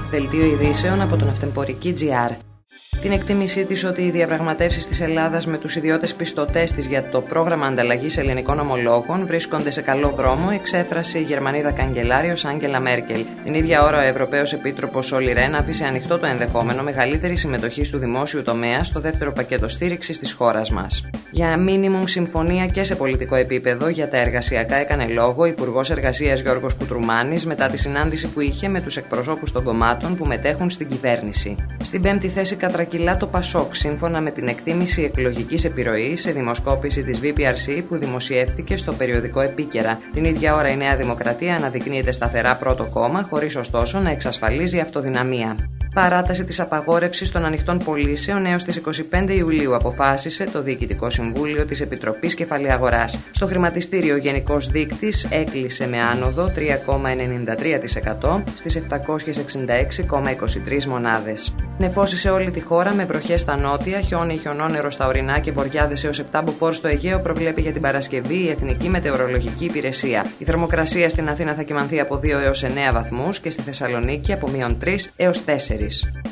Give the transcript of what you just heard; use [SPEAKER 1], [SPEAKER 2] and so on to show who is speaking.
[SPEAKER 1] Δελτίο ειδήσεων από τον Αυτεμπορική.gr. Την εκτίμησή της ότι οι διαπραγματεύσεις της Ελλάδας με τους ιδιώτες πιστωτές της για το πρόγραμμα ανταλλαγής ελληνικών ομολόγων βρίσκονται σε καλό δρόμο, εξέφρασε η Γερμανίδα καγκελάριος Άγγελα Μέρκελ. Την ίδια ώρα, ο Ευρωπαίος Επίτροπος Όλι Ρεν άφησε ανοιχτό το ενδεχόμενο μεγαλύτερη συμμετοχή του δημόσιου τομέα στο δεύτερο πακέτο στήριξης της χώρας μας. Για μίνιμουμ συμφωνία και σε πολιτικό επίπεδο για τα εργασιακά έκανε λόγο ο Υπουργός Εργασίας Γιώργος Κουτρουμάνης μετά τη συνάντηση που είχε με τους εκπροσώπους των κομμάτων που μετέχουν στην κυβέρνηση. Στην πέμπτη θέση κατρακυλά το Πασόκ, σύμφωνα με την εκτίμηση εκλογικής επιρροής σε δημοσκόπηση της VPRC που δημοσιεύθηκε στο περιοδικό Επίκαιρα. Την ίδια ώρα η Νέα Δημοκρατία αναδεικνύεται σταθερά πρώτο κόμμα, χωρίς ωστόσο να εξασφαλίζει αυτοδυναμία. Παράταση της απαγόρευσης των ανοιχτών πωλήσεων έως τις 25 Ιουλίου αποφάσισε το Διοικητικό Συμβούλιο της Επιτροπής Κεφαλαιαγοράς. Στο χρηματιστήριο ο γενικός δείκτης έκλεισε με άνοδο 3,93% στις 766,23 μονάδες. Νεφώσει σε όλη τη χώρα με βροχές στα νότια, χιόνι ή χιονόνερο στα ορεινά και βοριάδες έως 7 μποφόρ στο Αιγαίο προβλέπει για την Παρασκευή η Εθνική Μετεωρολογική Υπηρεσία. Η θερμοκρασία στην Αθήνα θα κυμανθεί από 2 έως 9 βαθμούς και στη Θεσσαλονίκη από -3 έως 4.